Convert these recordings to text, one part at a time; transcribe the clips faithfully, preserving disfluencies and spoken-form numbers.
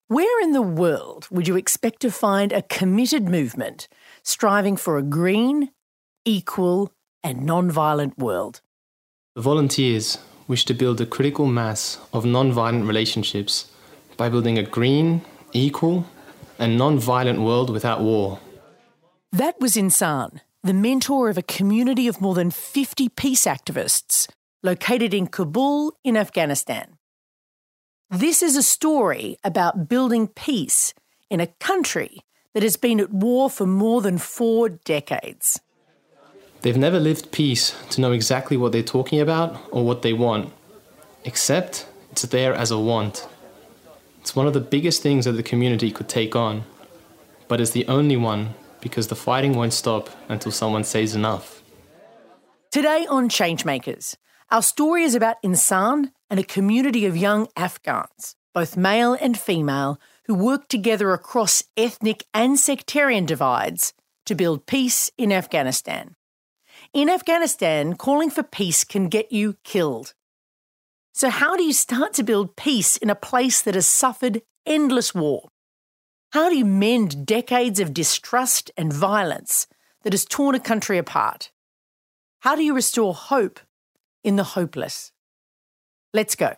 Where in the world would you expect to find a committed movement striving for a green, equal and non-violent world? The volunteers wish to build a critical mass of non-violent relationships by building a green, equal and non-violent world without war. That was Insan, the mentor of a community of more than fifty peace activists located in Kabul in Afghanistan. This is a story about building peace in a country that has been at war for more than four decades. They've never lived peace to know exactly what they're talking about or what they want, except it's there as a want. It's one of the biggest things that the community could take on, but it's the only one because the fighting won't stop until someone says enough. Today on Changemakers, our story is about Insan and a community of young Afghans, both male and female, who work together across ethnic and sectarian divides to build peace in Afghanistan. In Afghanistan, calling for peace can get you killed. So how do you start to build peace in a place that has suffered endless war? How do you mend decades of distrust and violence that has torn a country apart? How do you restore hope in the hopeless? Let's go.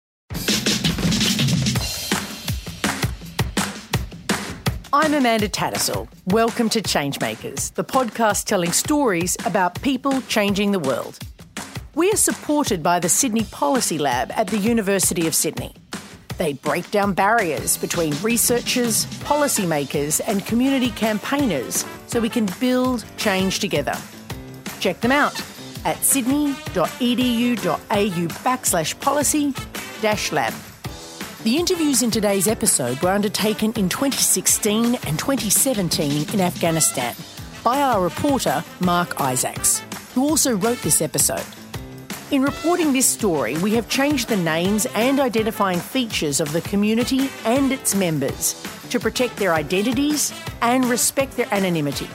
I'm Amanda Tattersall. Welcome to Changemakers, the podcast telling stories about people changing the world. We are supported by the Sydney Policy Lab at the University of Sydney. They break down barriers between researchers, policymakers and community campaigners so we can build change together. Check them out at sydney.edu.au backslash policy dash lab. The interviews in today's episode were undertaken in twenty sixteen and twenty seventeen in Afghanistan by our reporter Mark Isaacs, who also wrote this episode. In reporting this story, we have changed the names and identifying features of the community and its members to protect their identities and respect their anonymity.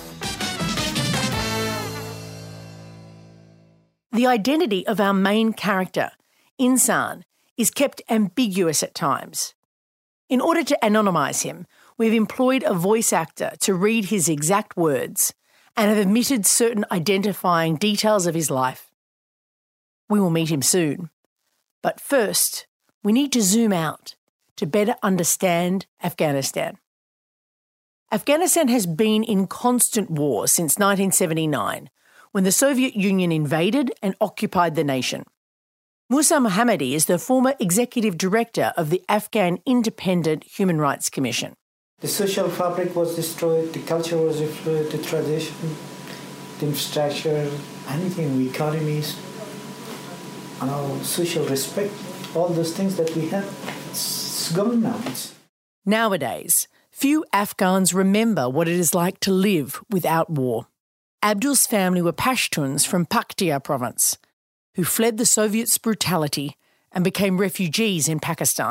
The identity of our main character, Insan, is kept ambiguous at times. In order to anonymise him, we've employed a voice actor to read his exact words and have omitted certain identifying details of his life. We will meet him soon. But first, we need to zoom out to better understand Afghanistan. Afghanistan has been in constant war since nineteen seventy-nine, when the Soviet Union invaded and occupied the nation. Musa Mohammadi is the former executive director of the Afghan Independent Human Rights Commission. The social fabric was destroyed, the culture was destroyed, the tradition, the infrastructure, anything, the economies, and our social respect, all those things that we had, it's gone now. It's... Nowadays, few Afghans remember what it is like to live without war. Abdul's family were Pashtuns from Paktia province, who fled the Soviets' brutality and became refugees in Pakistan.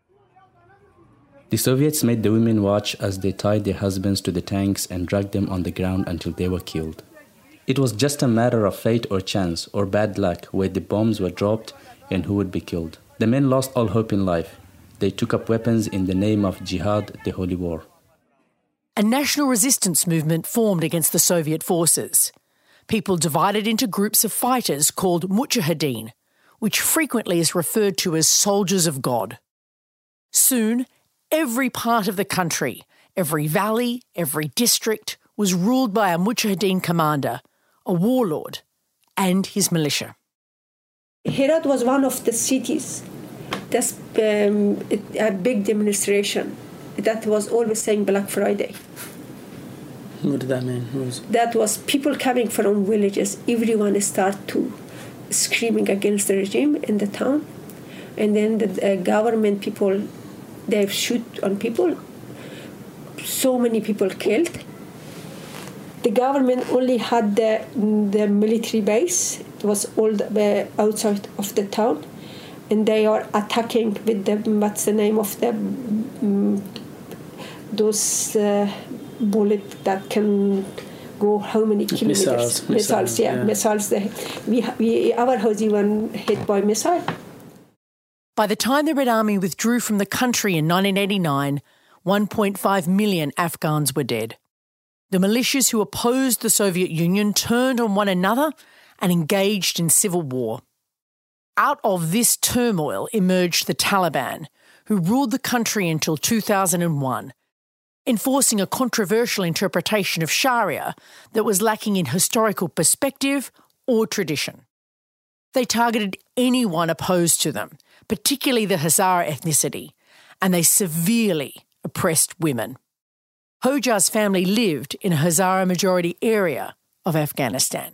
The Soviets made the women watch as they tied their husbands to the tanks and dragged them on the ground until they were killed. It was just a matter of fate or chance or bad luck where the bombs were dropped and who would be killed. The men lost all hope in life. They took up weapons in the name of Jihad, the holy war. A national resistance movement formed against the Soviet forces. People divided into groups of fighters called Mujahideen, which frequently is referred to as soldiers of God. Soon, every part of the country, every valley, every district was ruled by a Mujahideen commander, a warlord, and his militia. Herat was one of the cities. That's um, a big demonstration. That was always saying Black Friday. What did that mean? Was... That was people coming from villages. Everyone started to screaming against the regime in the town. And then the uh, government people, they shoot on people. So many people killed. The government only had the, the military base. It was all the, uh, outside of the town. And they are attacking with the, what's the name of the, um, those uh, bullets that can go how many kilometers? Missiles. Missiles, missiles yeah, yeah. missiles. They, we, we, our house even hit by missile. By the time the Red Army withdrew from the country in nineteen eighty-nine, one point five million Afghans were dead. The militias who opposed the Soviet Union turned on one another and engaged in civil war. Out of this turmoil emerged the Taliban, who ruled the country until two thousand one, enforcing a controversial interpretation of Sharia that was lacking in historical perspective or tradition. They targeted anyone opposed to them, particularly the Hazara ethnicity, and they severely oppressed women. Hojar's family lived in a Hazara-majority area of Afghanistan.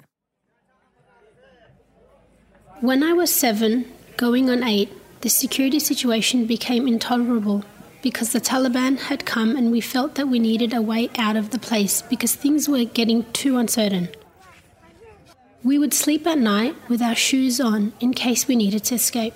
When I was seven, going on eight, the security situation became intolerable because the Taliban had come and we felt that we needed a way out of the place because things were getting too uncertain. We would sleep at night with our shoes on in case we needed to escape.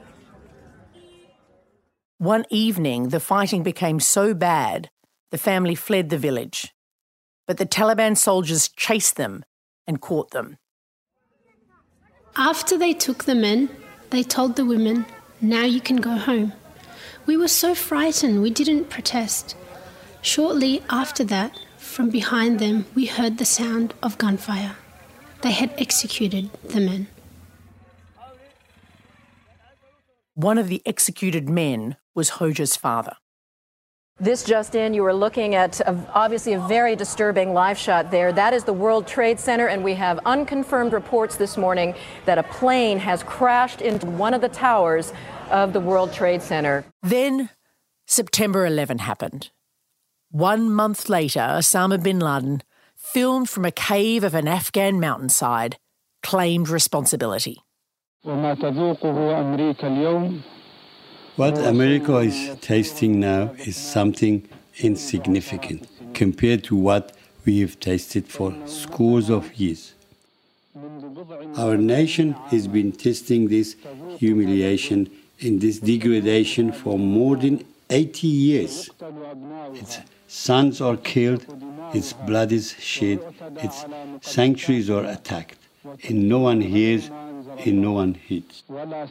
One evening, the fighting became so bad, the family fled the village. But the Taliban soldiers chased them and caught them. After they took the men, they told the women, "Now you can go home." We were so frightened we didn't protest. Shortly after that, from behind them, we heard the sound of gunfire. They had executed the men. One of the executed men was Hojar's father. This just in, you were looking at a, obviously a very disturbing live shot there. That is the World Trade Center, and we have unconfirmed reports this morning that a plane has crashed into one of the towers of the World Trade Center. Then September eleventh happened. One month later, Osama bin Laden, filmed from a cave of an Afghan mountainside, claimed responsibility. What America is tasting now is something insignificant compared to what we have tasted for scores of years. Our nation has been testing this humiliation and this degradation for more than eighty years. Its sons are killed, its blood is shed, its sanctuaries are attacked, and no one hears and no one heeds.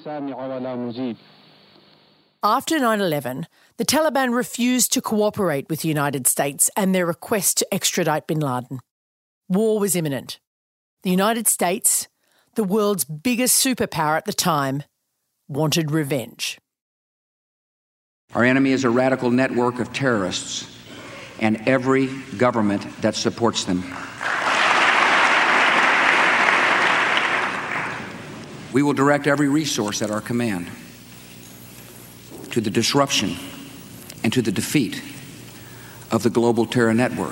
After nine eleven, the Taliban refused to cooperate with the United States and their request to extradite bin Laden. War was imminent. The United States, the world's biggest superpower at the time, wanted revenge. Our enemy is a radical network of terrorists and every government that supports them. We will direct every resource at our command to the disruption and to the defeat of the global terror network.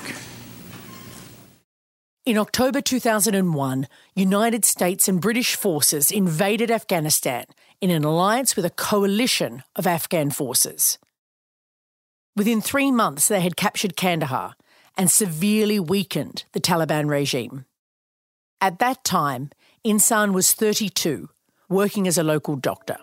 In October two thousand one, United States and British forces invaded Afghanistan in an alliance with a coalition of Afghan forces. Within three months, they had captured Kandahar and severely weakened the Taliban regime. At that time, Insan was thirty-two, working as a local doctor.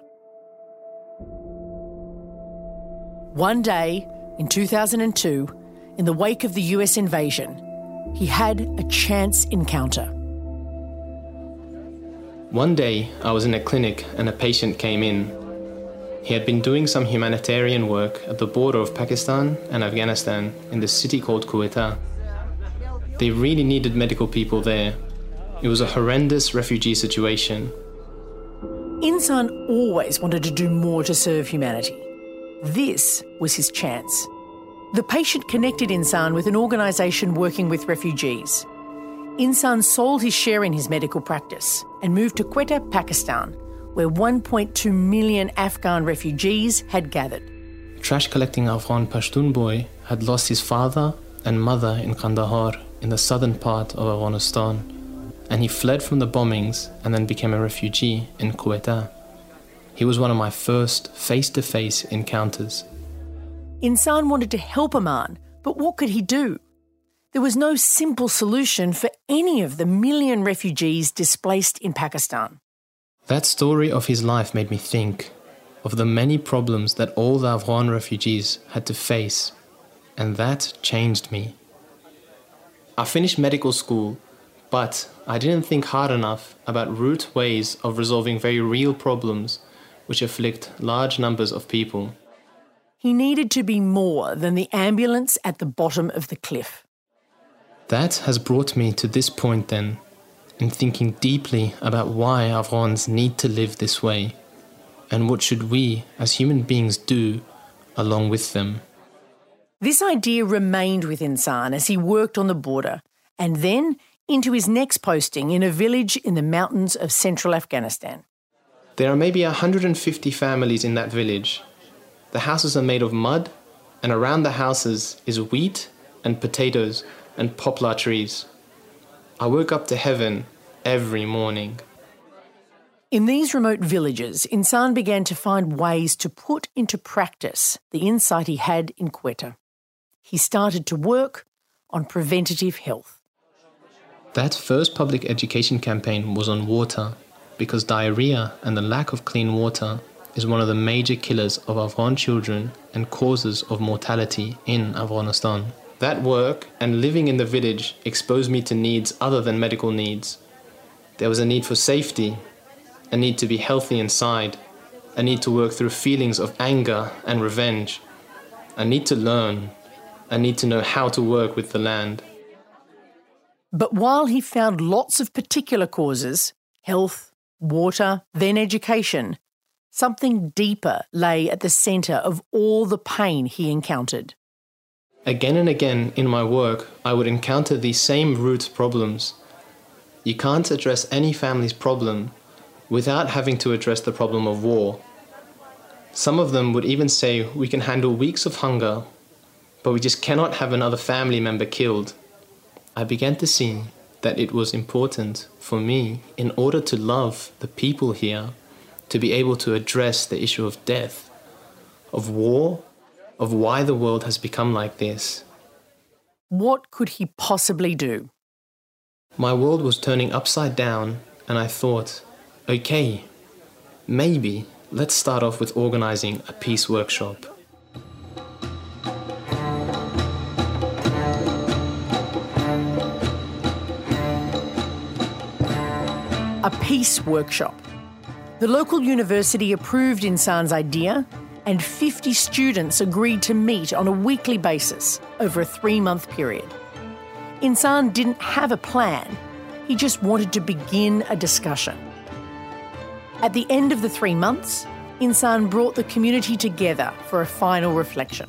One day, in two thousand two, in the wake of the U S invasion, he had a chance encounter. One day, I was in a clinic and a patient came in. He had been doing some humanitarian work at the border of Pakistan and Afghanistan in the city called Quetta. They really needed medical people there. It was a horrendous refugee situation. Insan always wanted to do more to serve humanity. This was his chance. The patient connected Insan with an organisation working with refugees. Insan sold his share in his medical practice and moved to Quetta, Pakistan, where one point two million Afghan refugees had gathered. A trash-collecting Afghan Pashtun boy had lost his father and mother in Kandahar in the southern part of Afghanistan, and he fled from the bombings and then became a refugee in Quetta. He was one of my first face-to-face encounters. Insan wanted to help Aman, but what could he do? There was no simple solution for any of the million refugees displaced in Pakistan. That story of his life made me think of the many problems that all the Afghan refugees had to face, and that changed me. I finished medical school, but I didn't think hard enough about root ways of resolving very real problems which afflict large numbers of people. He needed to be more than the ambulance at the bottom of the cliff. That has brought me to this point then, in thinking deeply about why Afghans need to live this way, and what should we as human beings do along with them. This idea remained with Insan as he worked on the border, and then into his next posting in a village in the mountains of central Afghanistan. There are maybe one hundred fifty families in that village. The houses are made of mud, and around the houses is wheat and potatoes and poplar trees. I woke up to heaven every morning. In these remote villages, Insan began to find ways to put into practice the insight he had in Quetta. He started to work on preventative health. That first public education campaign was on water, because diarrhea and the lack of clean water is one of the major killers of Afghan children and causes of mortality in Afghanistan. That work and living in the village exposed me to needs other than medical needs. There was a need for safety, a need to be healthy inside, a need to work through feelings of anger and revenge, a need to learn, a need to know how to work with the land. But while he found lots of particular causes, health, water, then education, something deeper lay at the centre of all the pain he encountered. Again and again in my work, I would encounter these same root problems. You can't address any family's problem without having to address the problem of war. Some of them would even say we can handle weeks of hunger, but we just cannot have another family member killed. I began to see that it was important for me, in order to love the people here, to be able to address the issue of death, of war, of why the world has become like this. What could he possibly do? My world was turning upside down, and I thought, okay, maybe let's start off with organizing a peace workshop. A peace workshop. The local university approved Insan's idea, and fifty students agreed to meet on a weekly basis over a three-month period. Insan didn't have a plan, he just wanted to begin a discussion. At the end of the three months, Insan brought the community together for a final reflection.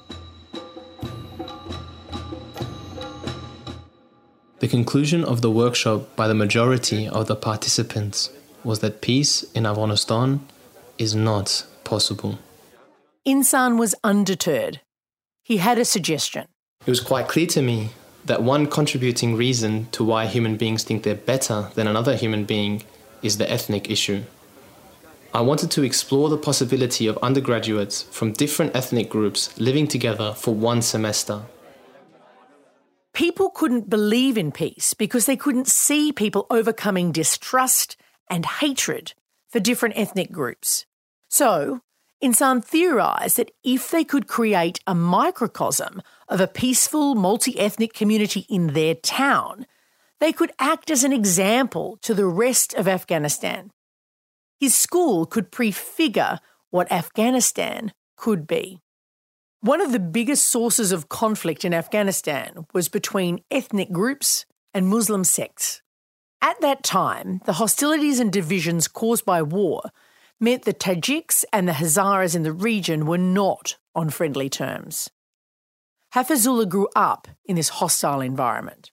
The conclusion of the workshop by the majority of the participants was that peace in Afghanistan is not possible. Insan was undeterred. He had a suggestion. It was quite clear to me that one contributing reason to why human beings think they're better than another human being is the ethnic issue. I wanted to explore the possibility of undergraduates from different ethnic groups living together for one semester. People couldn't believe in peace because they couldn't see people overcoming distrust and hatred for different ethnic groups. So, Insan theorised that if they could create a microcosm of a peaceful multi-ethnic community in their town, they could act as an example to the rest of Afghanistan. His school could prefigure what Afghanistan could be. One of the biggest sources of conflict in Afghanistan was between ethnic groups and Muslim sects. At that time, the hostilities and divisions caused by war meant the Tajiks and the Hazaras in the region were not on friendly terms. Hafizullah grew up in this hostile environment.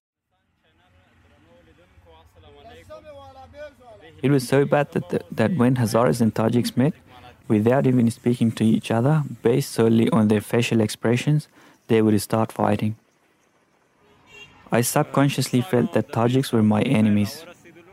It was so bad that, the, that when Hazaras and Tajiks met, without even speaking to each other, based solely on their facial expressions, they would start fighting. I subconsciously felt that Tajiks were my enemies.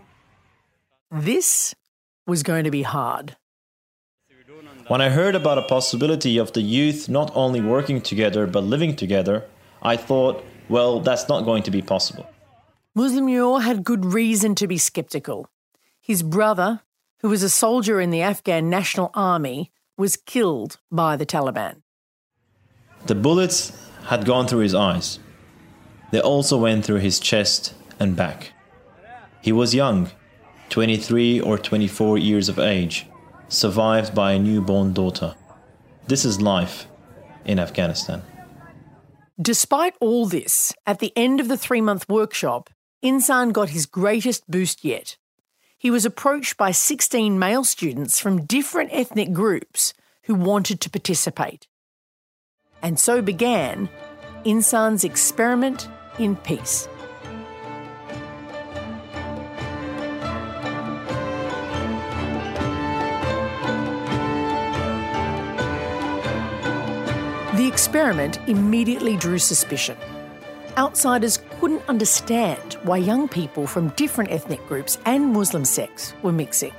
This was going to be hard. When I heard about a possibility of the youth not only working together but living together, I thought, well, that's not going to be possible. Muslim Noor had good reason to be sceptical. His brother, who was a soldier in the Afghan National Army, was killed by the Taliban. The bullets had gone through his eyes. They also went through his chest and back. He was young, twenty-three or twenty-four years of age. survived by a newborn daughter. This is life in Afghanistan. Despite all this, at the end of the three-month workshop, Insan got his greatest boost yet. He was approached by sixteen male students from different ethnic groups who wanted to participate. And so began Insan's experiment in peace. The experiment immediately drew suspicion. Outsiders couldn't understand why young people from different ethnic groups and Muslim sects were mixing.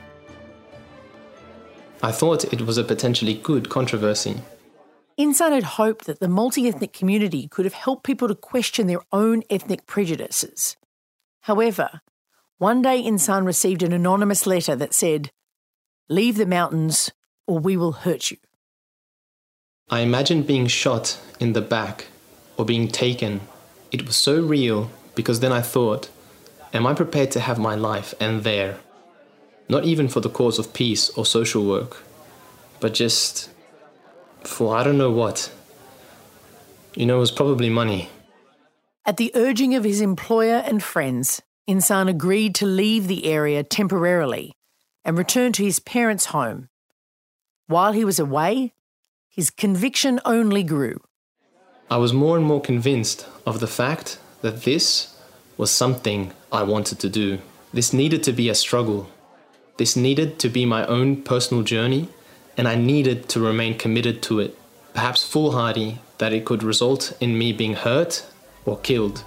I thought it was a potentially good controversy. Insan had hoped that the multi-ethnic community could have helped people to question their own ethnic prejudices. However, one day Insan received an anonymous letter that said, "Leave the mountains or we will hurt you." I imagined being shot in the back or being taken. It was so real because then I thought, am I prepared to have my life end there? Not even for the cause of peace or social work, but just for I don't know what. You know, it was probably money. At the urging of his employer and friends, Insan agreed to leave the area temporarily and return to his parents' home. While he was away, his conviction only grew. I was more and more convinced of the fact that this was something I wanted to do. This needed to be a struggle. This needed to be my own personal journey, and I needed to remain committed to it, perhaps foolhardy that it could result in me being hurt or killed.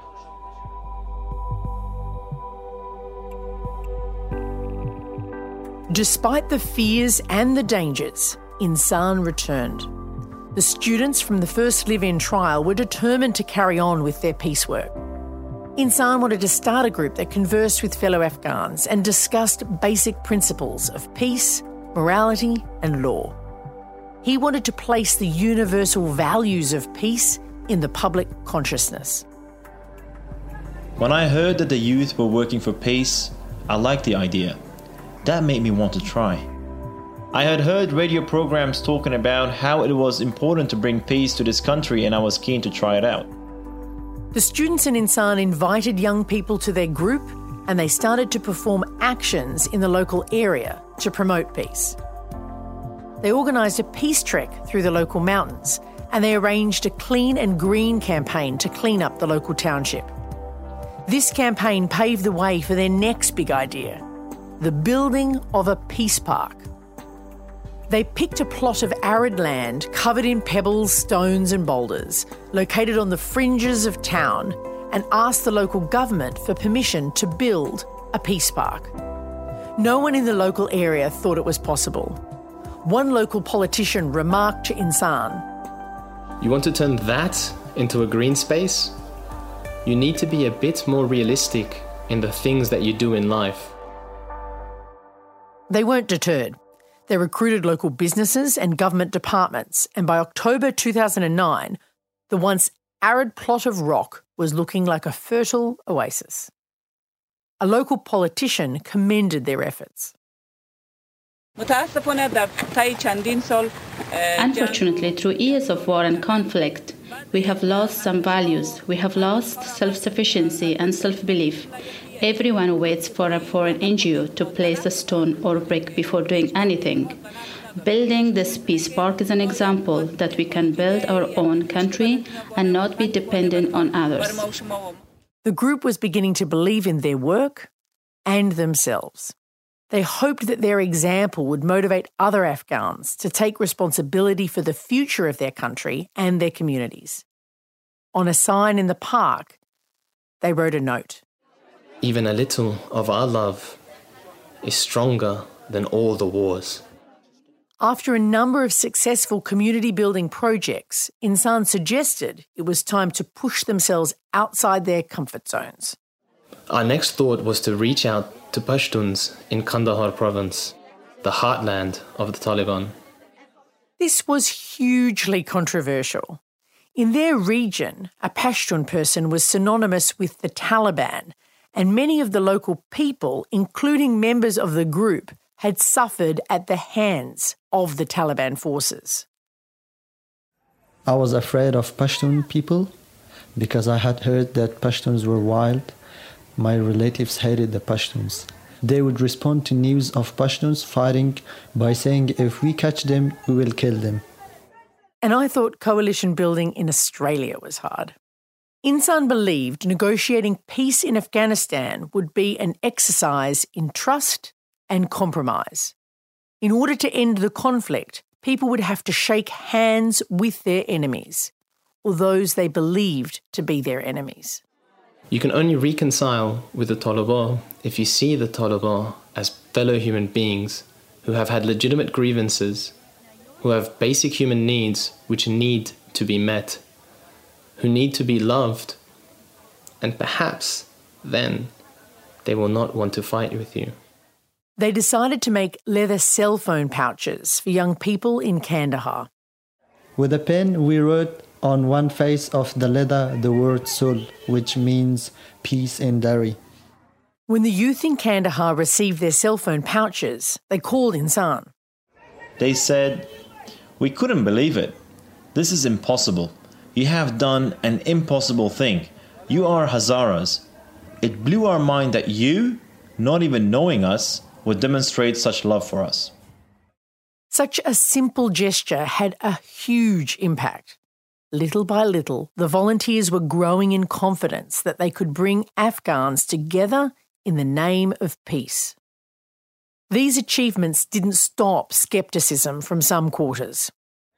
Despite the fears and the dangers, Insan returned. The students from the first live-in trial were determined to carry on with their peace work. Insan wanted to start a group that conversed with fellow Afghans and discussed basic principles of peace, morality and law. He wanted to place the universal values of peace in the public consciousness. When I heard that the youth were working for peace, I liked the idea. That made me want to try. I had heard radio programs talking about how it was important to bring peace to this country, and I was keen to try it out. The students in Insan invited young people to their group, and they started to perform actions in the local area to promote peace. They organised a peace trek through the local mountains, and they arranged a clean and green campaign to clean up the local township. This campaign paved the way for their next big idea, the building of a peace park. They picked a plot of arid land covered in pebbles, stones and boulders, located on the fringes of town, and asked the local government for permission to build a peace park. No one in the local area thought it was possible. One local politician remarked to Insan, "You want to turn that into a green space? You need to be a bit more realistic in the things that you do in life." They weren't deterred. They recruited local businesses and government departments, and by October two thousand nine, the once arid plot of rock was looking like a fertile oasis. A local politician commended their efforts. Unfortunately, through years of war and conflict, we have lost some values. We have lost self-sufficiency and self-belief. Everyone waits for a foreign N G O to place a stone or brick before doing anything. Building this peace park is an example that we can build our own country and not be dependent on others. The group was beginning to believe in their work and themselves. They hoped that their example would motivate other Afghans to take responsibility for the future of their country and their communities. On a sign in the park, they wrote a note. "Even a little of our love is stronger than all the wars." After a number of successful community-building projects, Insan suggested it was time to push themselves outside their comfort zones. Our next thought was to reach out to Pashtuns in Kandahar province, the heartland of the Taliban. This was hugely controversial. In their region, a Pashtun person was synonymous with the Taliban, and many of the local people, including members of the group, had suffered at the hands of the Taliban forces. I was afraid of Pashtun people because I had heard that Pashtuns were wild. My relatives hated the Pashtuns. They would respond to news of Pashtuns fighting by saying, if we catch them, we will kill them. And I thought coalition building in Australia was hard. Insan believed negotiating peace in Afghanistan would be an exercise in trust and compromise. In order to end the conflict, people would have to shake hands with their enemies, or those they believed to be their enemies. You can only reconcile with the Taliban if you see the Taliban as fellow human beings who have had legitimate grievances, who have basic human needs which need to be met, who need to be loved, and perhaps then they will not want to fight with you. They decided to make leather cell phone pouches for young people in Kandahar. With a pen, we wrote on one face of the leather the word Sul, which means peace in Dari. When the youth in Kandahar received their cell phone pouches, they called Insan. They said, "We couldn't believe it. This is impossible. You have done an impossible thing. You are Hazaras. It blew our mind that you, not even knowing us, would demonstrate such love for us." Such a simple gesture had a huge impact. Little by little, the volunteers were growing in confidence that they could bring Afghans together in the name of peace. These achievements didn't stop scepticism from some quarters.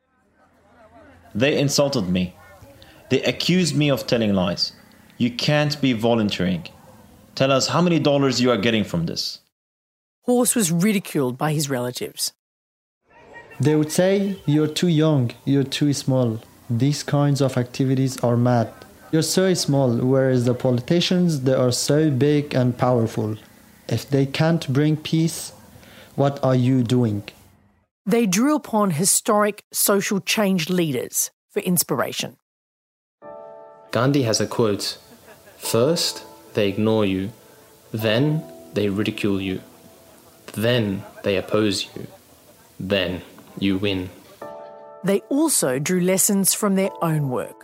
They insulted me. They accused me of telling lies. You can't be volunteering. Tell us how many dollars you are getting from this. Horse was ridiculed by his relatives. They would say, you're too young, you're too small. These kinds of activities are mad. You're so small, whereas the politicians, they are so big and powerful. If they can't bring peace, what are you doing? They drew upon historic social change leaders for inspiration. Gandhi has a quote, "First, they ignore you. Then, they ridicule you. Then, they oppose you. Then, you win." They also drew lessons from their own work.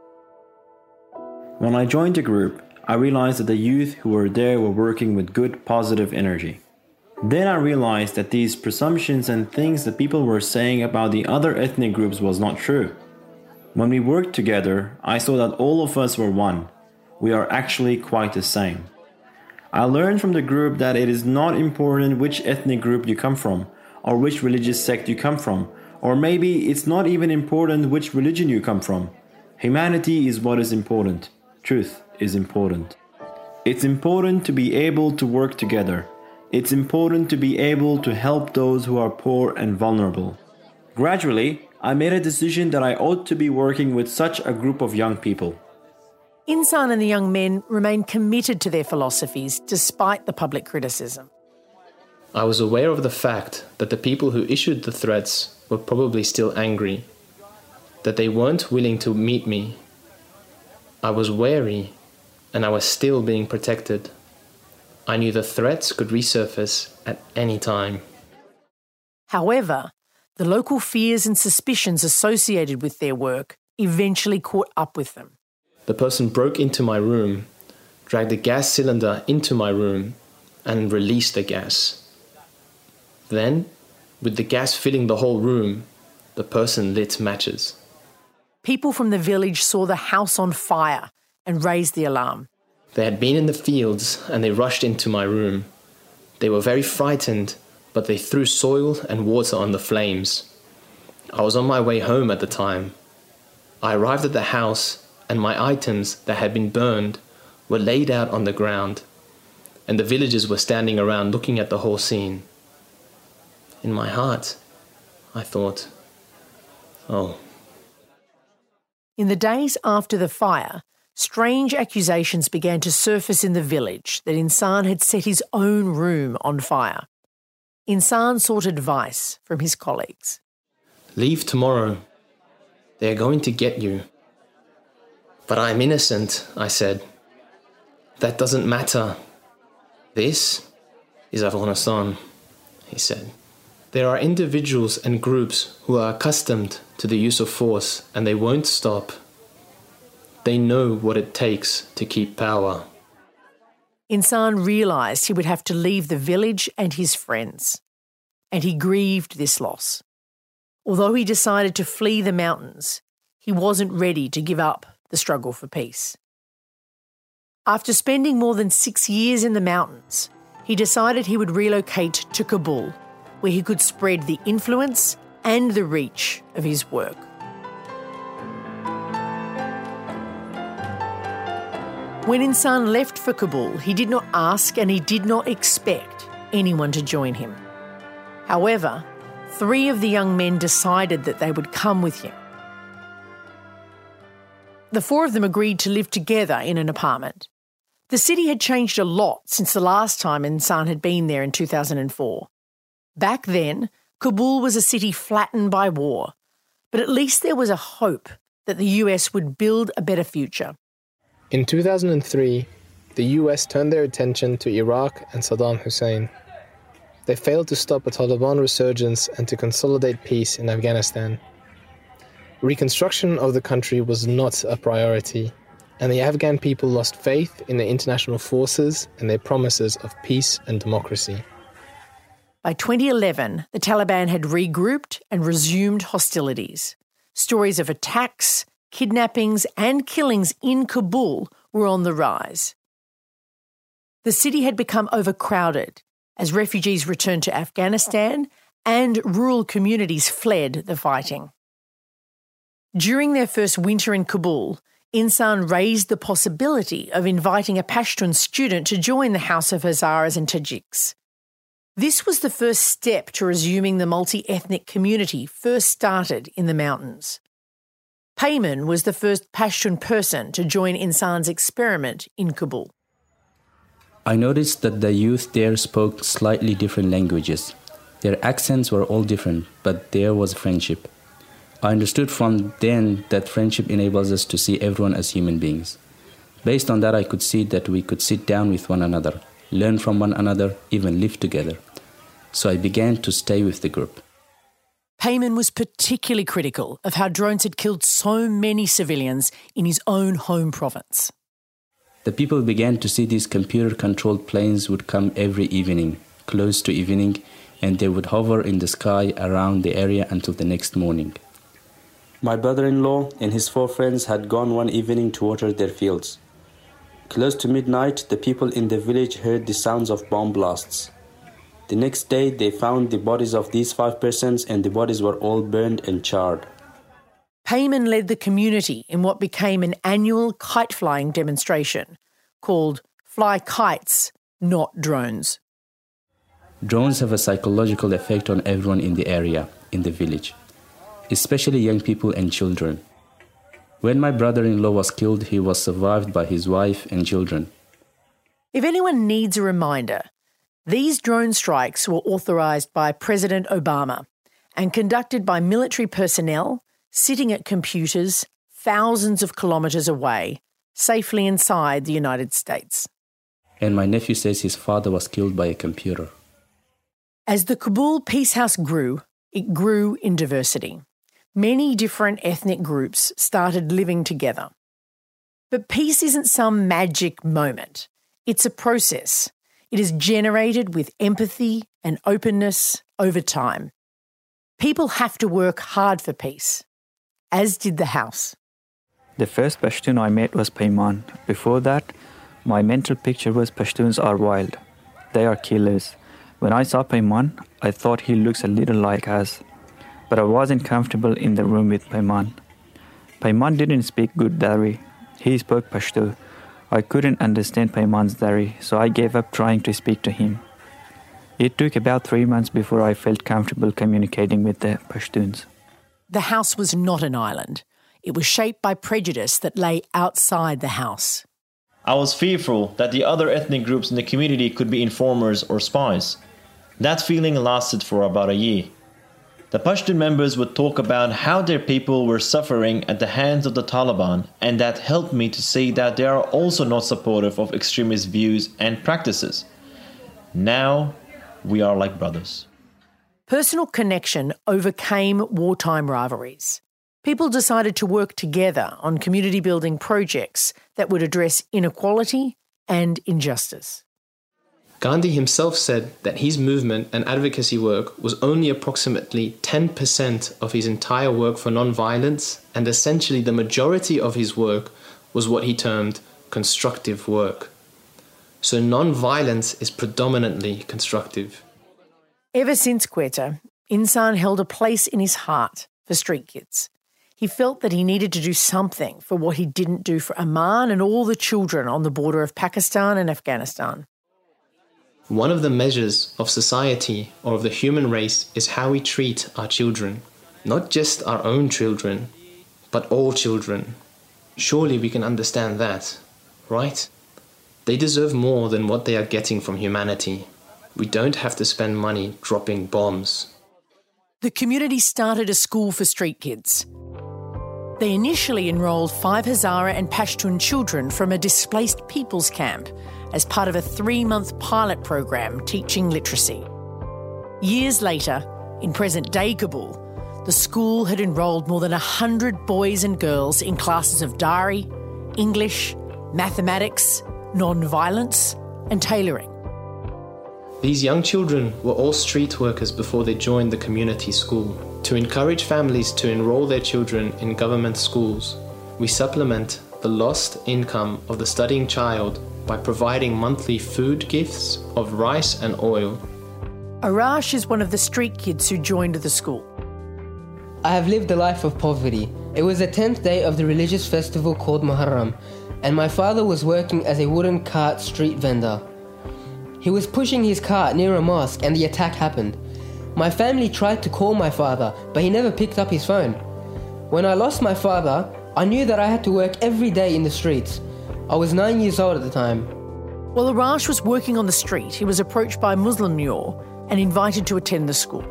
When I joined the group, I realized that the youth who were there were working with good, positive energy. Then I realized that these presumptions and things that people were saying about the other ethnic groups was not true. When we worked together, I saw that all of us were one. We are actually quite the same. I learned from the group that it is not important which ethnic group you come from, or which religious sect you come from, or maybe it's not even important which religion you come from. Humanity is what is important. Truth is important. It's important to be able to work together. It's important to be able to help those who are poor and vulnerable. Gradually, I made a decision that I ought to be working with such a group of young people. Insan and the young men remained committed to their philosophies despite the public criticism. I was aware of the fact that the people who issued the threats were probably still angry, that they weren't willing to meet me. I was wary, and I was still being protected. I knew the threats could resurface at any time. However, the local fears and suspicions associated with their work eventually caught up with them. The person broke into my room, dragged a gas cylinder into my room, and released the gas. Then, with the gas filling the whole room, the person lit matches. People from the village saw the house on fire and raised the alarm. They had been in the fields and they rushed into my room. They were very frightened, but they threw soil and water on the flames. I was on my way home at the time. I arrived at the house and my items that had been burned were laid out on the ground, and the villagers were standing around looking at the whole scene. In my heart, I thought, oh. In the days after the fire, strange accusations began to surface in the village that Insan had set his own room on fire. Insan sought advice from his colleagues. Leave tomorrow. They are going to get you. But I am innocent, I said. That doesn't matter. This is Afghanistan. he said. There are individuals and groups who are accustomed to the use of force, and they won't stop. They know what it takes to keep power. Insan realised he would have to leave the village and his friends, and he grieved this loss. Although he decided to flee the mountains, he wasn't ready to give up the struggle for peace. After spending more than six years in the mountains, he decided he would relocate to Kabul, where he could spread the influence and the reach of his work. When Insan left for Kabul, he did not ask and he did not expect anyone to join him. However, three of the young men decided that they would come with him. The four of them agreed to live together in an apartment. The city had changed a lot since the last time Insan had been there in two thousand four. Back then, Kabul was a city flattened by war, but at least there was a hope that the U S would build a better future. In two thousand three, the U S turned their attention to Iraq and Saddam Hussein. They failed to stop a Taliban resurgence and to consolidate peace in Afghanistan. Reconstruction of the country was not a priority, and the Afghan people lost faith in the international forces and their promises of peace and democracy. By twenty eleven, the Taliban had regrouped and resumed hostilities. Stories of attacks, kidnappings and killings in Kabul were on the rise. The city had become overcrowded as refugees returned to Afghanistan and rural communities fled the fighting. During their first winter in Kabul, Insan raised the possibility of inviting a Pashtun student to join the House of Hazaras and Tajiks. This was the first step to resuming the multi-ethnic community first started in the mountains. Payman was the first Pashtun person to join Insan's experiment in Kabul. I noticed that the youth there spoke slightly different languages. Their accents were all different, but there was friendship. I understood from then that friendship enables us to see everyone as human beings. Based on that, I could see that we could sit down with one another, learn from one another, even live together. So I began to stay with the group. Payman was particularly critical of how drones had killed so many civilians in his own home province. The people began to see these computer-controlled planes would come every evening, close to evening, and they would hover in the sky around the area until the next morning. My brother-in-law and his four friends had gone one evening to water their fields. Close to midnight, the people in the village heard the sounds of bomb blasts. The next day, they found the bodies of these five persons, and the bodies were all burned and charred. Payman led the community in what became an annual kite-flying demonstration called Fly Kites, Not Drones. Drones have a psychological effect on everyone in the area, in the village, especially young people and children. When my brother-in-law was killed, he was survived by his wife and children. If anyone needs a reminder, these drone strikes were authorised by President Obama and conducted by military personnel sitting at computers thousands of kilometres away, safely inside the United States. And my nephew says his father was killed by a computer. As the Kabul Peace House grew, it grew in diversity. Many different ethnic groups started living together. But peace isn't some magic moment. It's a process. It is generated with empathy and openness over time. People have to work hard for peace, as did the house. The first Pashtun I met was Payman. Before that, my mental picture was Pashtuns are wild. They are killers. When I saw Payman, I thought he looks a little like us. But I wasn't comfortable in the room with Payman. Payman didn't speak good Dari. He spoke Pashto. I couldn't understand Payman's Dari, so I gave up trying to speak to him. It took about three months before I felt comfortable communicating with the Pashtuns. The house was not an island. It was shaped by prejudice that lay outside the house. I was fearful that the other ethnic groups in the community could be informers or spies. That feeling lasted for about a year. The Pashtun members would talk about how their people were suffering at the hands of the Taliban, and that helped me to see that they are also not supportive of extremist views and practices. Now, we are like brothers. Personal connection overcame wartime rivalries. People decided to work together on community building projects that would address inequality and injustice. Gandhi himself said that his movement and advocacy work was only approximately ten percent of his entire work for non-violence, and essentially the majority of his work was what he termed constructive work. So non-violence is predominantly constructive. Ever since Quetta, Insan held a place in his heart for street kids. He felt that he needed to do something for what he didn't do for Amman and all the children on the border of Pakistan and Afghanistan. One of the measures of society or of the human race is how we treat our children. Not just our own children, but all children. Surely we can understand that, right? They deserve more than what they are getting from humanity. We don't have to spend money dropping bombs. The community started a school for street kids. They initially enrolled five Hazara and Pashtun children from a displaced peoples camp as part of a three-month pilot program teaching literacy. Years later, in present-day Kabul, the school had enrolled more than one hundred boys and girls in classes of Dari, English, mathematics, non-violence and tailoring. These young children were all street workers before they joined the community school. To encourage families to enroll their children in government schools, we supplement the lost income of the studying child by providing monthly food gifts of rice and oil. Arash is one of the street kids who joined the school. I have lived a life of poverty. It was the tenth day of the religious festival called Muharram, and my father was working as a wooden cart street vendor. He was pushing his cart near a mosque and the attack happened. My family tried to call my father, but he never picked up his phone. When I lost my father, I knew that I had to work every day in the streets. I was nine years old at the time. While Arash was working on the street, he was approached by Muslim Noor and invited to attend the school.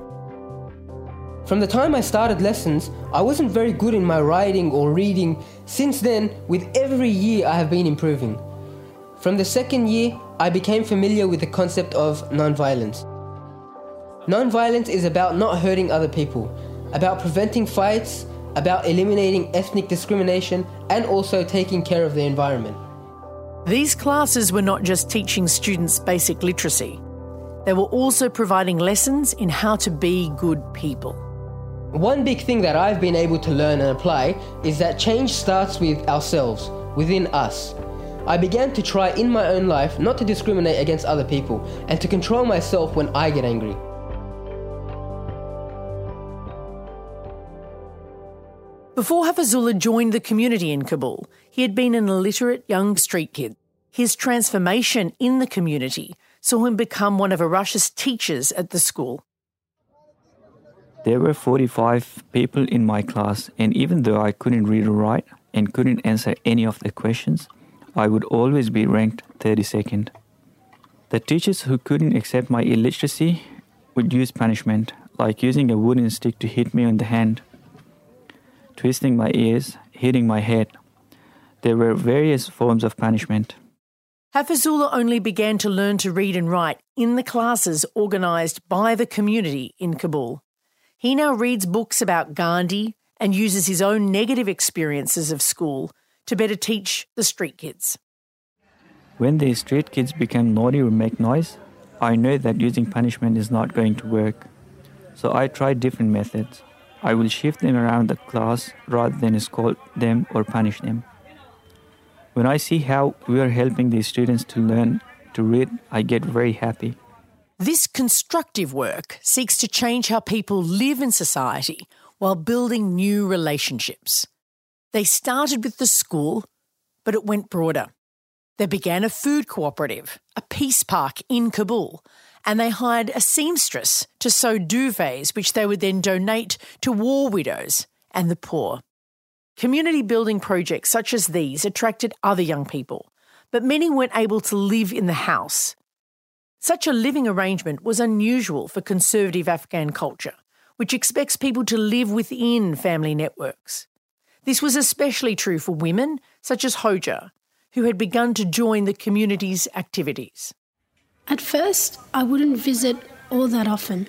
From the time I started lessons, I wasn't very good in my writing or reading. Since then, with every year I have been improving. From the second year, I became familiar with the concept of non-violence. Non-violence is about not hurting other people, about preventing fights, about eliminating ethnic discrimination, and also taking care of the environment. These classes were not just teaching students basic literacy. They were also providing lessons in how to be good people. One big thing that I've been able to learn and apply is that change starts with ourselves, within us. I began to try in my own life not to discriminate against other people and to control myself when I get angry. Before Hafizullah joined the community in Kabul, he had been an illiterate young street kid. His transformation in the community saw him become one of Arash's teachers at the school. There were forty-five people in my class, and even though I couldn't read or write and couldn't answer any of the questions, I would always be ranked thirty-second. The teachers who couldn't accept my illiteracy would use punishment, like using a wooden stick to hit me on the hand, twisting my ears, hitting my head. There were various forms of punishment. Hafizullah only began to learn to read and write in the classes organised by the community in Kabul. He now reads books about Gandhi and uses his own negative experiences of school to better teach the street kids. When the street kids become naughty or make noise, I know that using punishment is not going to work. So I tried different methods. I will shift them around the class rather than scold them or punish them. When I see how we are helping these students to learn to read, I get very happy. This constructive work seeks to change how people live in society while building new relationships. They started with the school, but it went broader. They began a food cooperative, a peace park in Kabul, and they hired a seamstress to sew duvets, which they would then donate to war widows and the poor. Community building projects such as these attracted other young people, but many weren't able to live in the house. Such a living arrangement was unusual for conservative Afghan culture, which expects people to live within family networks. This was especially true for women such as Hoja, who had begun to join the community's activities. At first, I wouldn't visit all that often.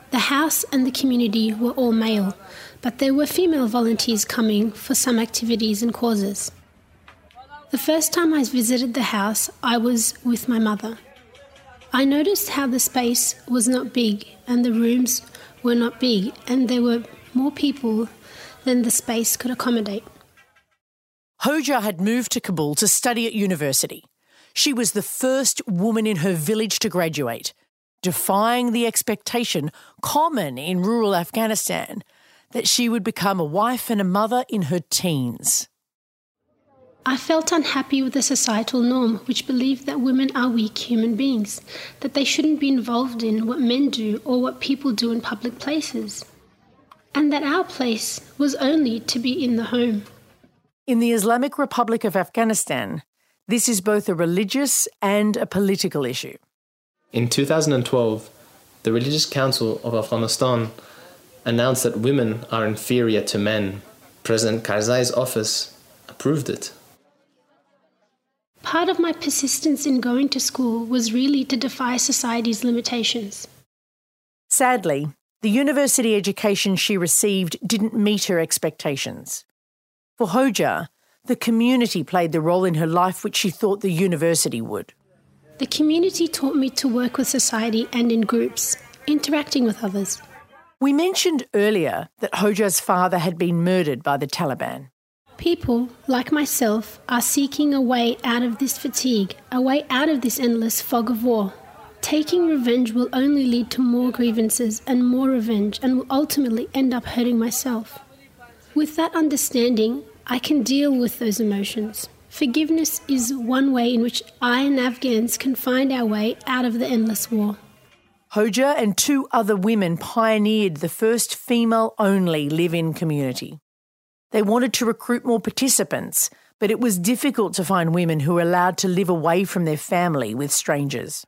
The house and the community were all male, but there were female volunteers coming for some activities and causes. The first time I visited the house, I was with my mother. I noticed how the space was not big and the rooms were not big, and there were more people than the space could accommodate. Hoja had moved to Kabul to study at university. She was the first woman in her village to graduate, defying the expectation common in rural Afghanistan that she would become a wife and a mother in her teens. I felt unhappy with the societal norm which believed that women are weak human beings, that they shouldn't be involved in what men do or what people do in public places, and that our place was only to be in the home. In the Islamic Republic of Afghanistan, this is both a religious and a political issue. In two thousand twelve, the Religious Council of Afghanistan announced that women are inferior to men. President Karzai's office approved it. Part of my persistence in going to school was really to defy society's limitations. Sadly, the university education she received didn't meet her expectations. For Hoja, the community played the role in her life which she thought the university would. The community taught me to work with society and in groups, interacting with others. We mentioned earlier that Hoja's father had been murdered by the Taliban. People, like myself, are seeking a way out of this fatigue, a way out of this endless fog of war. Taking revenge will only lead to more grievances and more revenge and will ultimately end up hurting myself. With that understanding, I can deal with those emotions. Forgiveness is one way in which I and Afghans can find our way out of the endless war. Hoja and two other women pioneered the first female-only live-in community. They wanted to recruit more participants, but it was difficult to find women who were allowed to live away from their family with strangers.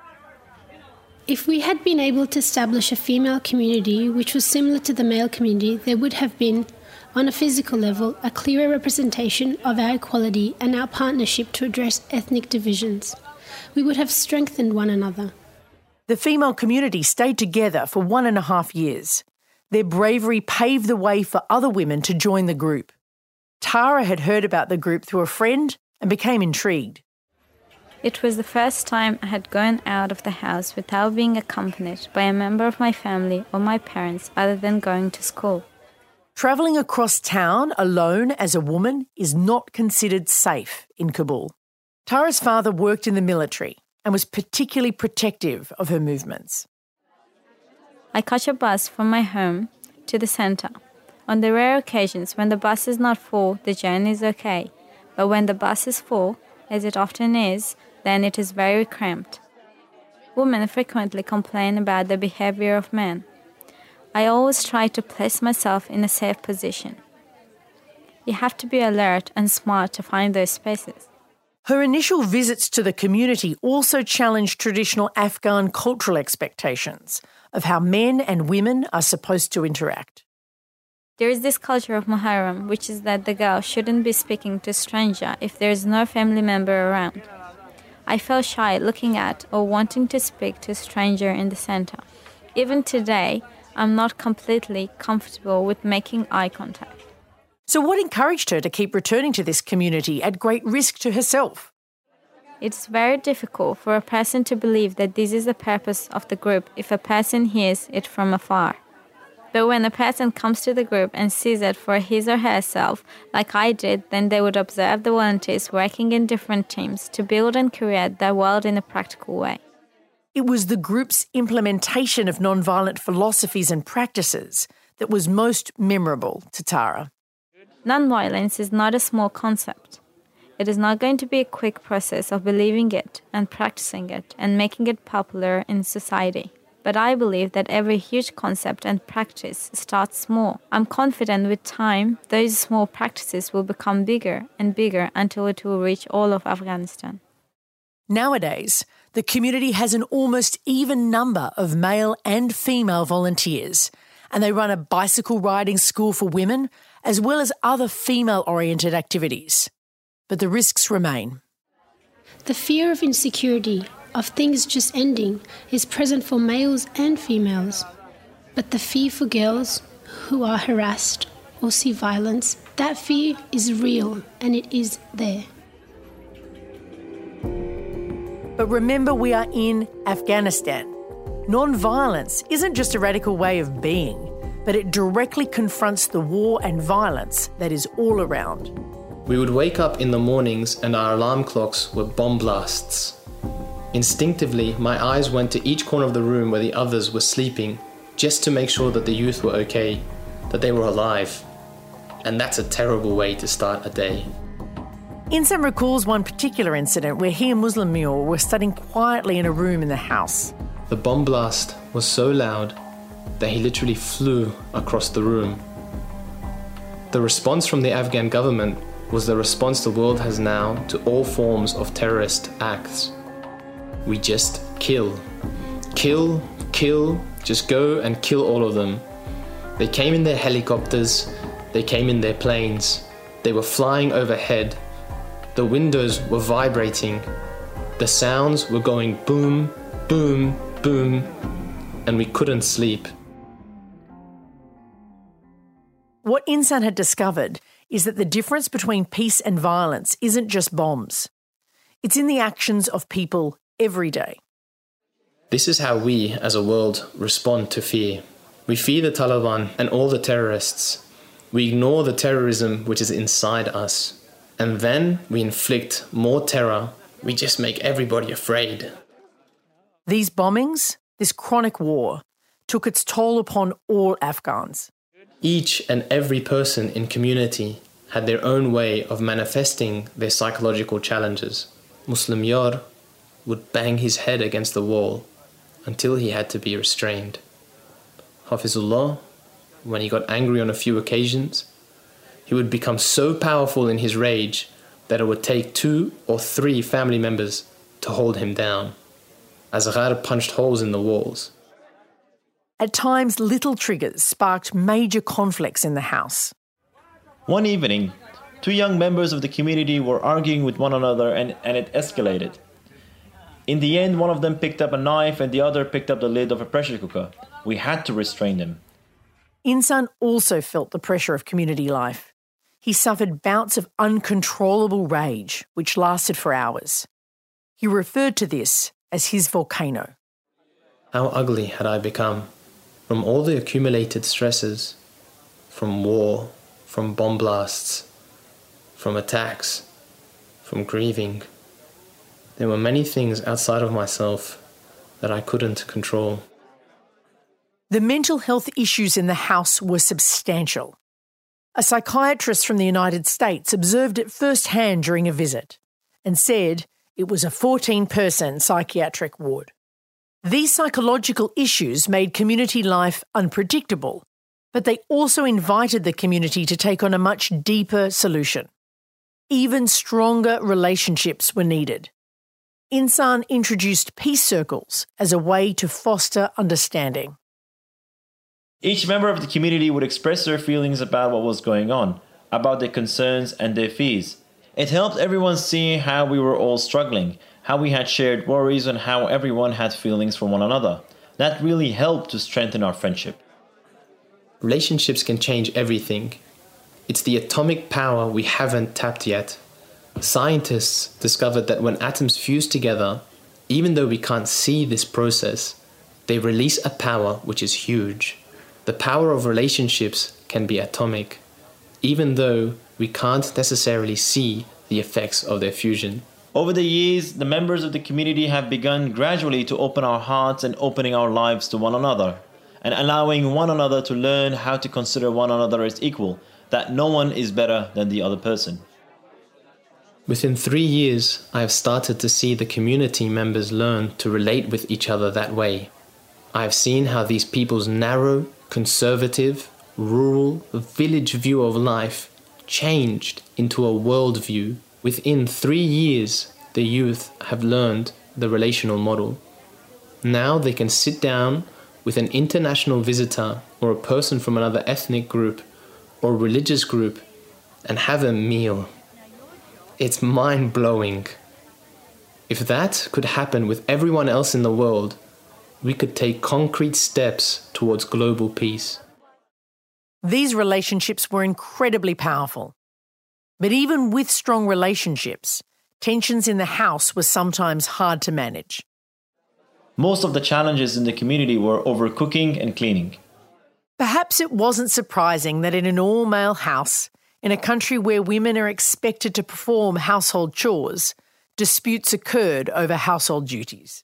If we had been able to establish a female community which was similar to the male community, there would have been, on a physical level, a clearer representation of our equality and our partnership to address ethnic divisions. We would have strengthened one another. The female community stayed together for one and a half years. Their bravery paved the way for other women to join the group. Tara had heard about the group through a friend and became intrigued. It was the first time I had gone out of the house without being accompanied by a member of my family or my parents other than going to school. Travelling across town alone as a woman is not considered safe in Kabul. Tara's father worked in the military and was particularly protective of her movements. I catch a bus from my home to the centre. On the rare occasions when the bus is not full, the journey is okay. But when the bus is full, as it often is, then it is very cramped. Women frequently complain about the behaviour of men. I always try to place myself in a safe position. You have to be alert and smart to find those spaces. Her initial visits to the community also challenged traditional Afghan cultural expectations of how men and women are supposed to interact. There is this culture of Muharram, which is that the girl shouldn't be speaking to a stranger if there is no family member around. I felt shy looking at or wanting to speak to a stranger in the center. Even today, I'm not completely comfortable with making eye contact. So what encouraged her to keep returning to this community at great risk to herself? It's very difficult for a person to believe that this is the purpose of the group if a person hears it from afar. But when a person comes to the group and sees it for his or herself, like I did, then they would observe the volunteers working in different teams to build and create their world in a practical way. It was the group's implementation of nonviolent philosophies and practices that was most memorable to Tara. Nonviolence is not a small concept. It is not going to be a quick process of believing it and practicing it and making it popular in society. But I believe that every huge concept and practice starts small. I'm confident with time, those small practices will become bigger and bigger until it will reach all of Afghanistan. Nowadays, the community has an almost even number of male and female volunteers, and they run a bicycle riding school for women, as well as other female-oriented activities. But the risks remain. The fear of insecurity, of things just ending, is present for males and females. But the fear for girls who are harassed or see violence, that fear is real and it is there. But remember, we are in Afghanistan. Non-violence isn't just a radical way of being, but it directly confronts the war and violence that is all around. We would wake up in the mornings and our alarm clocks were bomb blasts. Instinctively, my eyes went to each corner of the room where the others were sleeping, just to make sure that the youth were okay, that they were alive. And that's a terrible way to start a day. Insan recalls one particular incident where he and Muslim Mule were studying quietly in a room in the house. The bomb blast was so loud that he literally flew across the room. The response from the Afghan government was the response the world has now to all forms of terrorist acts. We just kill. Kill, kill, just go and kill all of them. They came in their helicopters, they came in their planes, they were flying overhead, the windows were vibrating, the sounds were going boom, boom, boom, and we couldn't sleep. What Insan had discovered is that the difference between peace and violence isn't just bombs. It's in the actions of people every day. This is how we, as a world, respond to fear. We fear the Taliban and all the terrorists. We ignore the terrorism which is inside us. And then we inflict more terror. We just make everybody afraid. These bombings, this chronic war, took its toll upon all Afghans. Each and every person in community had their own way of manifesting their psychological challenges. Muslim Yar would bang his head against the wall until he had to be restrained. Hafizullah, when he got angry on a few occasions, he would become so powerful in his rage that it would take two or three family members to hold him down. Azghar punched holes in the walls. At times, little triggers sparked major conflicts in the house. One evening, two young members of the community were arguing with one another and, and it escalated. In the end, one of them picked up a knife and the other picked up the lid of a pressure cooker. We had to restrain them. Insan also felt the pressure of community life. He suffered bouts of uncontrollable rage, which lasted for hours. He referred to this as his volcano. How ugly had I become? From all the accumulated stresses, from war, from bomb blasts, from attacks, from grieving. There were many things outside of myself that I couldn't control. The mental health issues in the house were substantial. A psychiatrist from the United States observed it firsthand during a visit and said it was a fourteen-person psychiatric ward. These psychological issues made community life unpredictable, but they also invited the community to take on a much deeper solution. Even stronger relationships were needed. Insan introduced peace circles as a way to foster understanding. Each member of the community would express their feelings about what was going on, about their concerns and their fears. It helped everyone see how we were all struggling, how we had shared worries and how everyone had feelings for one another. That really helped to strengthen our friendship. Relationships can change everything. It's the atomic power we haven't tapped yet. Scientists discovered that when atoms fuse together, even though we can't see this process, they release a power which is huge. The power of relationships can be atomic, even though we can't necessarily see the effects of their fusion. Over the years, the members of the community have begun gradually to open our hearts and opening our lives to one another, and allowing one another to learn how to consider one another as equal, that no one is better than the other person. Within three years, I have started to see the community members learn to relate with each other that way. I have seen how these people's narrow, conservative, rural, village view of life changed into a world view. Within three years, the youth have learned the relational model. Now they can sit down with an international visitor or a person from another ethnic group or religious group and have a meal. It's mind-blowing. If that could happen with everyone else in the world, we could take concrete steps towards global peace. These relationships were incredibly powerful. But even with strong relationships, tensions in the house were sometimes hard to manage. Most of the challenges in the community were over cooking and cleaning. Perhaps it wasn't surprising that in an all-male house, in a country where women are expected to perform household chores, disputes occurred over household duties.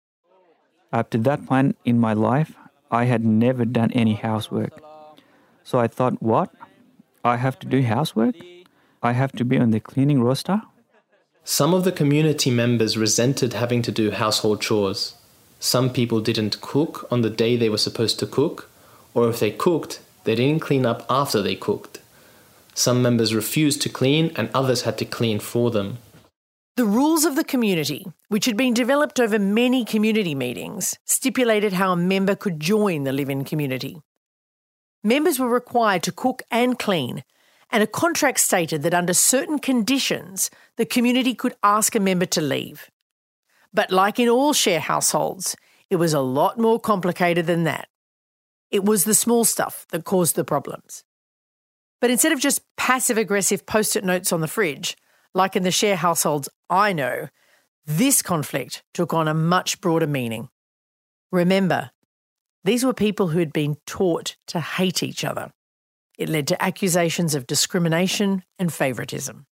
Up to that point in my life, I had never done any housework. So I thought, what? I have to do housework? I have to be on the cleaning roster? Some of the community members resented having to do household chores. Some people didn't cook on the day they were supposed to cook, or if they cooked, they didn't clean up after they cooked. Some members refused to clean and others had to clean for them. The rules of the community, which had been developed over many community meetings, stipulated how a member could join the live-in community. Members were required to cook and clean, and a contract stated that under certain conditions, the community could ask a member to leave. But like in all share households, it was a lot more complicated than that. It was the small stuff that caused the problems. But instead of just passive-aggressive post-it notes on the fridge, like in the share households I know, this conflict took on a much broader meaning. Remember, these were people who had been taught to hate each other. It led to accusations of discrimination and favouritism.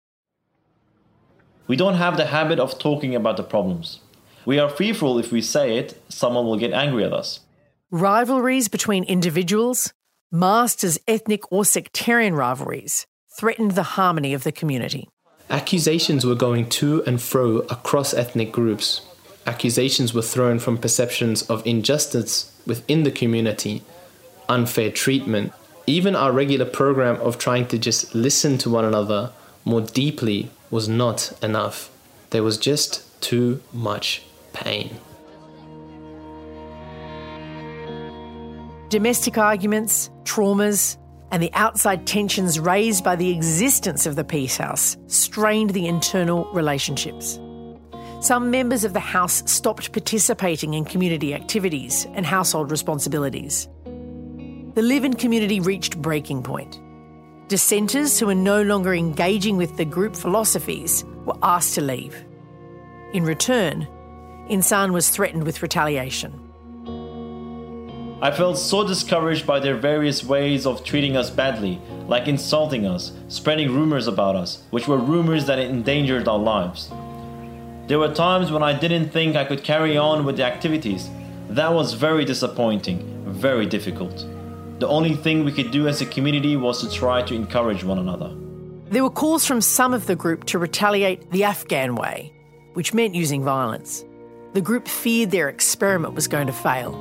We don't have the habit of talking about the problems. We are fearful if we say it, someone will get angry at us. Rivalries between individuals, masked as ethnic or sectarian rivalries, threatened the harmony of the community. Accusations were going to and fro across ethnic groups. Accusations were thrown from perceptions of injustice within the community, unfair treatment. Even our regular program of trying to just listen to one another more deeply was not enough. There was just too much pain. Domestic arguments, traumas, and the outside tensions raised by the existence of the Peace House strained the internal relationships. Some members of the house stopped participating in community activities and household responsibilities. The live-in community reached breaking point. Dissenters who were no longer engaging with the group philosophies were asked to leave. In return, Insan was threatened with retaliation. I felt so discouraged by their various ways of treating us badly, like insulting us, spreading rumors about us, which were rumors that endangered our lives. There were times when I didn't think I could carry on with the activities. That was very disappointing, very difficult. The only thing we could do as a community was to try to encourage one another. There were calls from some of the group to retaliate the Afghan way, which meant using violence. The group feared their experiment was going to fail.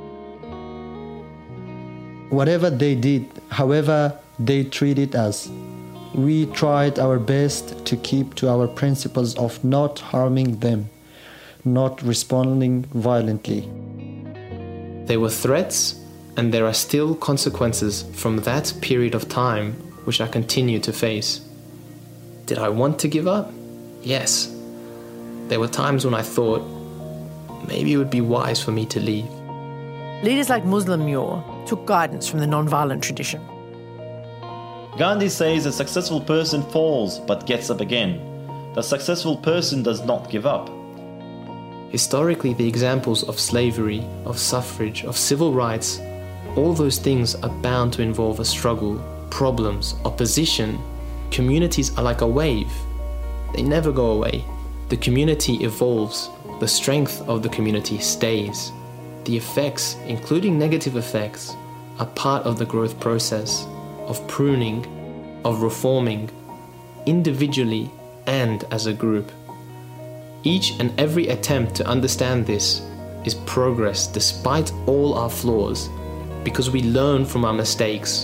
Whatever they did, however they treated us, we tried our best to keep to our principles of not harming them, not responding violently. There were threats, and there are still consequences from that period of time which I continue to face. Did I want to give up? Yes. There were times when I thought maybe it would be wise for me to leave. Leaders like Muslim Muir took guidance from the non-violent tradition. Gandhi says a successful person falls but gets up again. The successful person does not give up. Historically, the examples of slavery, of suffrage, of civil rights, all those things are bound to involve a struggle, problems, opposition. Communities are like a wave. They never go away. The community evolves. The strength of the community stays. The effects, including negative effects, are part of the growth process, of pruning, of reforming, individually and as a group. Each and every attempt to understand this is progress despite all our flaws, because we learn from our mistakes.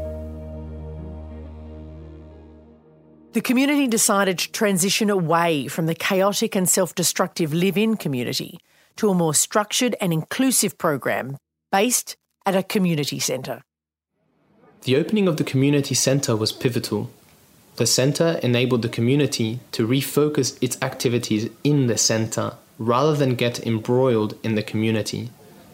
The community decided to transition away from the chaotic and self-destructive live-in community to a more structured and inclusive program based at a community centre. The opening of the community centre was pivotal. The centre enabled the community to refocus its activities in the centre rather than get embroiled in the community.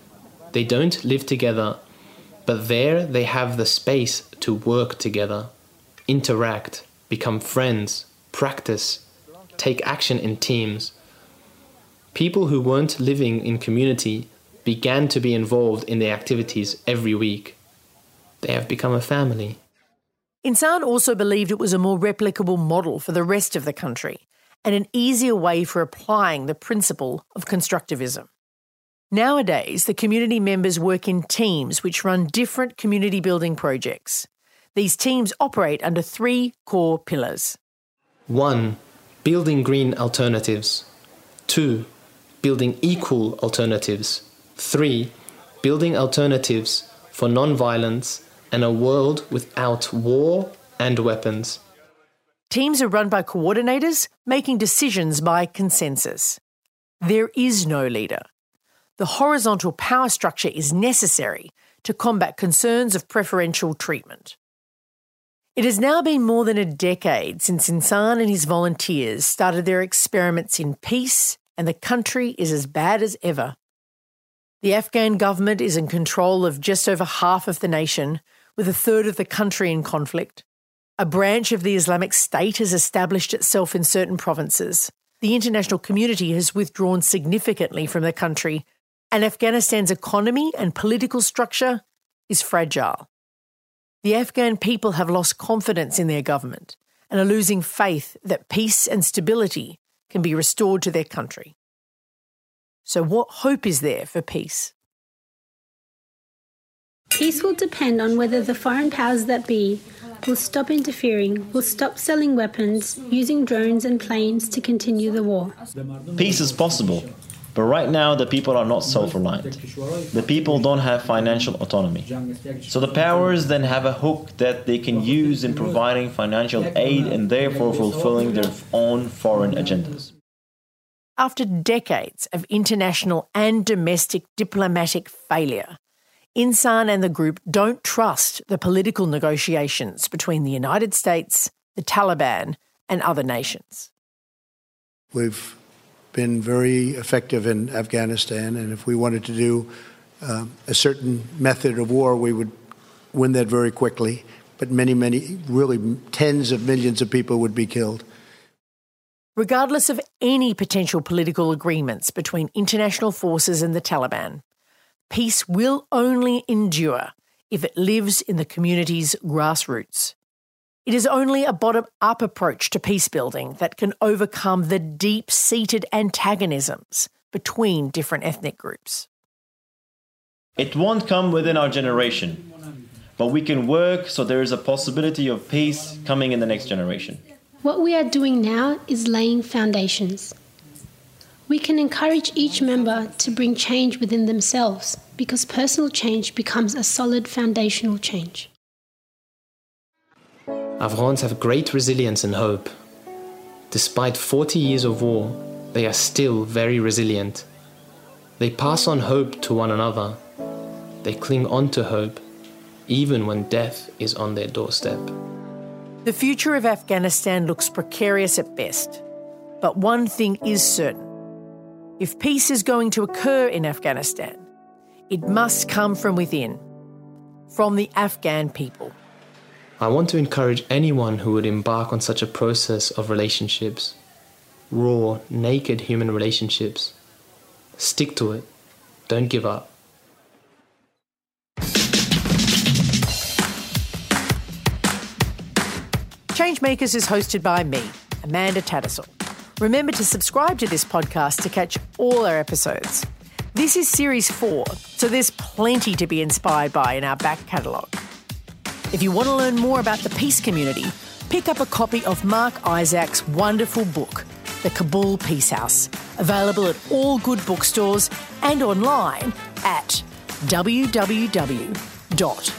They don't live together, but there they have the space to work together, interact, become friends, practice, take action in teams. People who weren't living in community began to be involved in the activities every week. They have become a family. Insan also believed it was a more replicable model for the rest of the country and an easier way for applying the principle of constructivism. Nowadays, the community members work in teams which run different community building projects. These teams operate under three core pillars. One, building green alternatives. Two, building equal alternatives. Three, building alternatives for non-violence and a world without war and weapons. Teams are run by coordinators, making decisions by consensus. There is no leader. The horizontal power structure is necessary to combat concerns of preferential treatment. It has now been more than a decade since Insan and his volunteers started their experiments in peace, and the country is as bad as ever. The Afghan government is in control of just over half of the nation, with a third of the country in conflict. A branch of the Islamic State has established itself in certain provinces. The international community has withdrawn significantly from the country, and Afghanistan's economy and political structure is fragile. The Afghan people have lost confidence in their government and are losing faith that peace and stability can be restored to their country. So what hope is there for peace? Peace will depend on whether the foreign powers that be will stop interfering, will stop selling weapons, using drones and planes to continue the war. Peace is possible, but right now the people are not self-reliant. The people don't have financial autonomy. So the powers then have a hook that they can use in providing financial aid and therefore fulfilling their own foreign agendas. After decades of international and domestic diplomatic failure, Insan and the group don't trust the political negotiations between the United States, the Taliban, and other nations. We've been very effective in Afghanistan, and if we wanted to do uh, a certain method of war, we would win that very quickly. But many, many, really tens of millions of people would be killed. Regardless of any potential political agreements between international forces and the Taliban, peace will only endure if it lives in the community's grassroots. It is only a bottom-up approach to peace building that can overcome the deep-seated antagonisms between different ethnic groups. It won't come within our generation, but we can work so there is a possibility of peace coming in the next generation. What we are doing now is laying foundations. We can encourage each member to bring change within themselves because personal change becomes a solid foundational change. Afghans have great resilience and hope. Despite forty years of war, they are still very resilient. They pass on hope to one another. They cling on to hope, even when death is on their doorstep. The future of Afghanistan looks precarious at best, but one thing is certain. If peace is going to occur in Afghanistan, it must come from within, from the Afghan people. I want to encourage anyone who would embark on such a process of relationships, raw, naked human relationships. Stick to it. Don't give up. Changemakers is hosted by me, Amanda Tattersall. Remember to subscribe to this podcast to catch all our episodes. This is series four, so there's plenty to be inspired by in our back catalogue. If you want to learn more about the peace community, pick up a copy of Mark Isaac's wonderful book, The Kabul Peace House, available at all good bookstores and online at w w w dot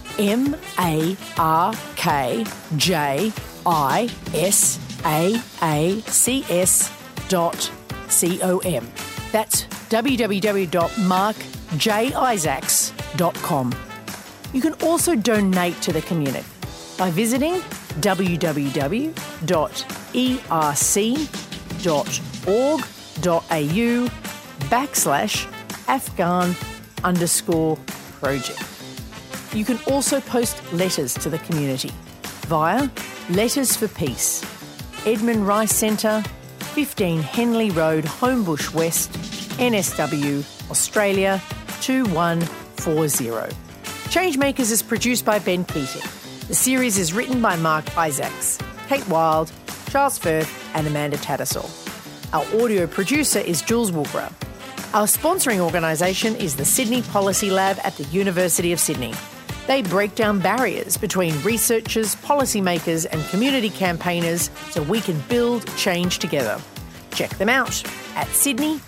markjisaacs dot com. That's w w w dot mark j isaacs dot com. You can also donate to the community by visiting w w w dot e r c dot org dot a u backslash Afghan underscore project. You can also post letters to the community via Letters for Peace, Edmund Rice Centre, fifteen Henley Road, Homebush West, N S W, Australia two one four zero. Changemakers is produced by Ben Keating. The series is written by Mark Isaacs, Kate Wild, Charles Firth and Amanda Tattersall. Our audio producer is Jules Woolborough. Our sponsoring organisation is the Sydney Policy Lab at the University of Sydney. They break down barriers between researchers, policymakers and community campaigners so we can build change together. Check them out at sydney.edu.au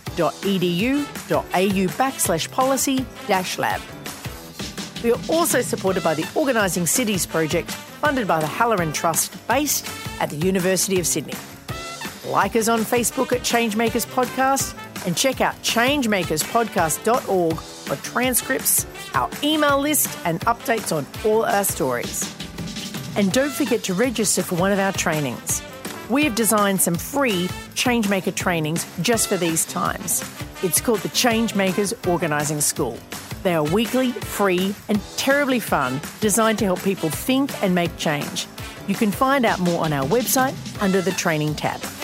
backslash policy dash lab. We are also supported by the Organising Cities project funded by the Halloran Trust based at the University of Sydney. Like us on Facebook at Changemakers Podcast and check out changemakers podcast dot org for transcripts, our email list and updates on all our stories. And don't forget to register for one of our trainings. We have designed some free Changemaker trainings just for these times. It's called the Changemakers Organising School. They are weekly, free and terribly fun, designed to help people think and make change. You can find out more on our website under the training tab.